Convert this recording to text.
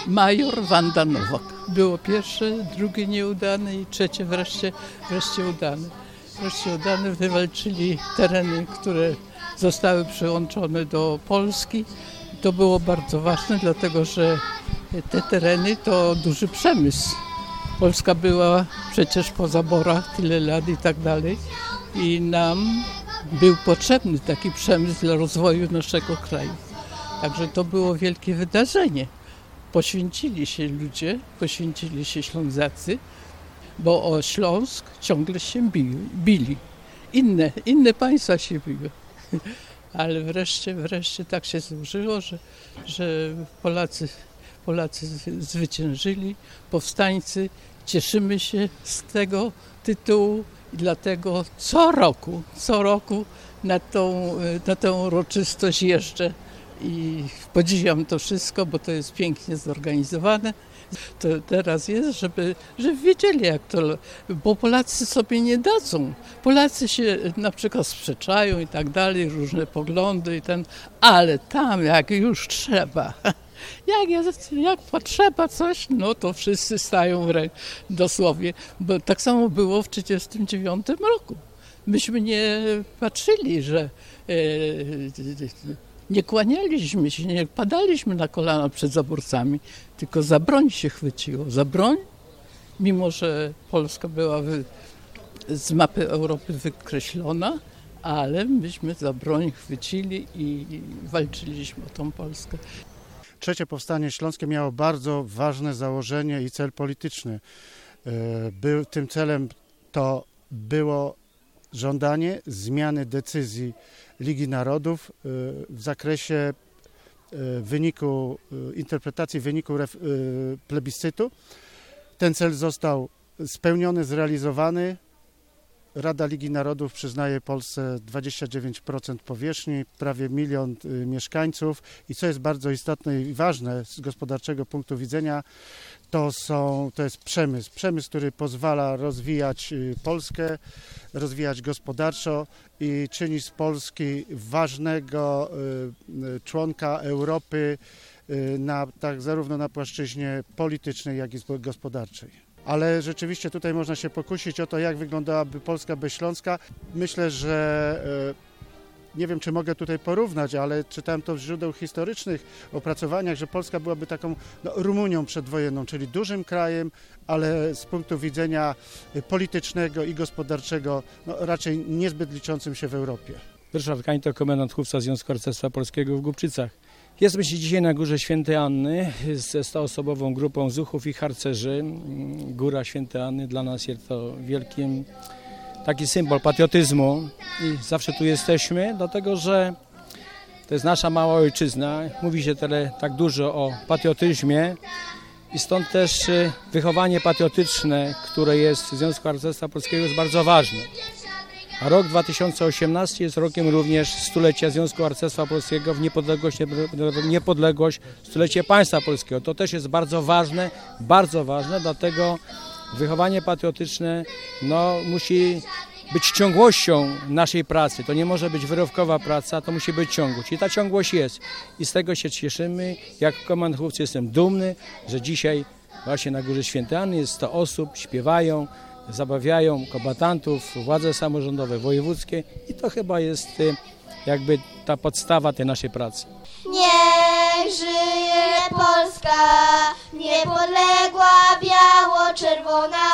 major Wanda Nowak. Było pierwsze, drugie nieudane i trzecie wreszcie udane. Wreszcie udane, wywalczyli tereny, które zostały przyłączone do Polski. To było bardzo ważne, dlatego że te tereny to duży przemysł. Polska była przecież po zaborach tyle lat i tak dalej i nam był potrzebny taki przemysł dla rozwoju naszego kraju. Także to było wielkie wydarzenie. Poświęcili się ludzie, poświęcili się Ślązacy, bo o Śląsk ciągle się bili. Inne państwa się biły. Ale wreszcie tak się złożyło, że Polacy zwyciężyli, powstańcy. Cieszymy się z tego tytułu i dlatego co roku na tę uroczystość jeżdżę i podziwiam to wszystko, bo to jest pięknie zorganizowane. To teraz jest, żeby wiedzieli jak to, bo Polacy sobie nie dadzą. Polacy się na przykład sprzeczają i tak dalej, różne poglądy ale tam jak już trzeba, jak potrzeba coś, no to wszyscy stają dosłownie, bo tak samo było w 1939 roku. Myśmy nie patrzyli, że nie kłanialiśmy się, nie padaliśmy na kolana przed zaborcami, tylko za broń się chwyciło. Za broń, mimo że Polska była z mapy Europy wykreślona, ale myśmy za broń chwycili i walczyliśmy o tą Polskę. Trzecie Powstanie Śląskie miało bardzo ważne założenie i cel polityczny. Tym celem to było żądanie zmiany decyzji Ligi Narodów w zakresie interpretacji wyniku plebiscytu. Ten cel został spełniony, zrealizowany. Rada Ligi Narodów przyznaje Polsce 29% powierzchni, prawie 1 milion mieszkańców i co jest bardzo istotne i ważne z gospodarczego punktu widzenia, to jest przemysł, który pozwala rozwijać Polskę, rozwijać gospodarczo i czyni z Polski ważnego członka Europy zarówno na płaszczyźnie politycznej, jak i gospodarczej. Ale rzeczywiście tutaj można się pokusić o to, jak wyglądałaby Polska bez Śląska. Myślę, że nie wiem, czy mogę tutaj porównać, ale czytałem to w źródeł historycznych opracowaniach, że Polska byłaby taką Rumunią przedwojenną, czyli dużym krajem, ale z punktu widzenia politycznego i gospodarczego raczej niezbyt liczącym się w Europie. Ryszard Kańto, komendant chówca Związku Harcerstwa Polskiego w Głubczycach. Jesteśmy dzisiaj na Górze Świętej Anny ze 100-osobową grupą zuchów i harcerzy. Góra Świętej Anny dla nas jest to wielkim taki symbol patriotyzmu i zawsze tu jesteśmy, dlatego że to jest nasza mała ojczyzna. Mówi się tak dużo o patriotyzmie i stąd też wychowanie patriotyczne, które jest w Związku Harcerstwa Polskiego, jest bardzo ważne. A rok 2018 jest rokiem również stulecia Związku Harcerstwa Polskiego w niepodległość, stulecie państwa polskiego. To też jest bardzo ważne, dlatego wychowanie patriotyczne musi być ciągłością naszej pracy. To nie może być wyrywkowa praca, to musi być ciągłość. I ta ciągłość jest. I z tego się cieszymy. Jak komendant chłopcy jestem dumny, że dzisiaj właśnie na Górze Świętej Anny jest 100 osób, śpiewają, zabawiają kombatantów, władze samorządowe, wojewódzkie i to chyba jest jakby ta podstawa tej naszej pracy. Niech żyje Polska, niepodległa, biało-czerwona.